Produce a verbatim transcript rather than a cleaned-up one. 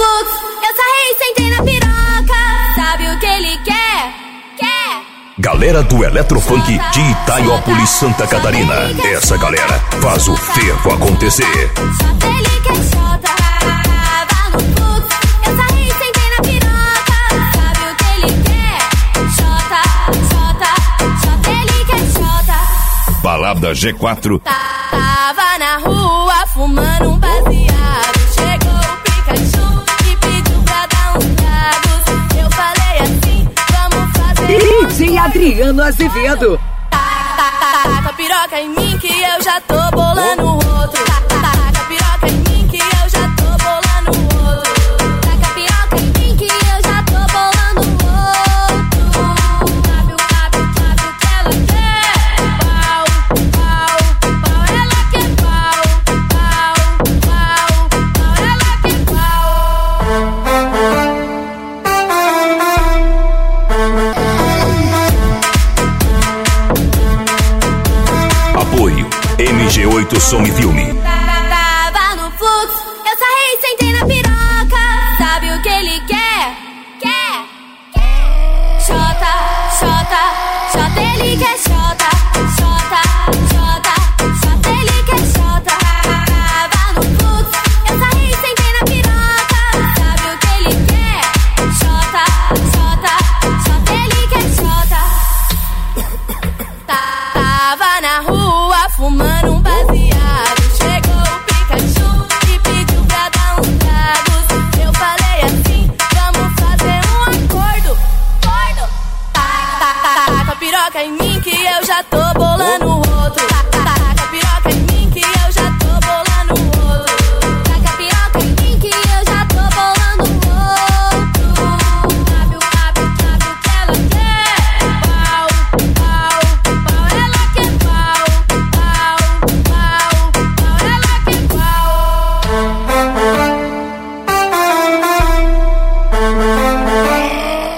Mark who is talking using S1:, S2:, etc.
S1: fluxo, eu sarrei, sentei na piroca. Sabe o que ele quer? Quer?
S2: Galera do Eletrofunk de Itaiópolis, Santa Catarina. Essa galera faz o fervo acontecer.
S1: Xota, ele quer xota. Tava no fluxo, eu sarrei, sentei na piroca. Sabe o que ele quer? Xota, xota, xota, ele quer xota.
S2: Balada G quatro.
S1: Tava na rua fumando um baseado. Chegou o Pikachu e pediu pra dar uns tragos. Eu falei assim, vamos fazer.
S3: D J Adriano Azevedo.
S1: Taca piroca em mim que eu já tô bolando outro. Taca piroca em mim que eu já tô bolando outro. Taca piroca em mim que eu já tô bolando outro. Sabe o sabe, sabe o que ela quer? Pau, pau, pau, ela quer pau. Pau, pau, pau, ela quer pau.
S2: Apoio M G oito Som e Filme.
S1: Tava no fluxo, eu sarrei, sentei na piroca. Sabe o que ele quer? Quer? Quer? Xota, xota, xota, ele quer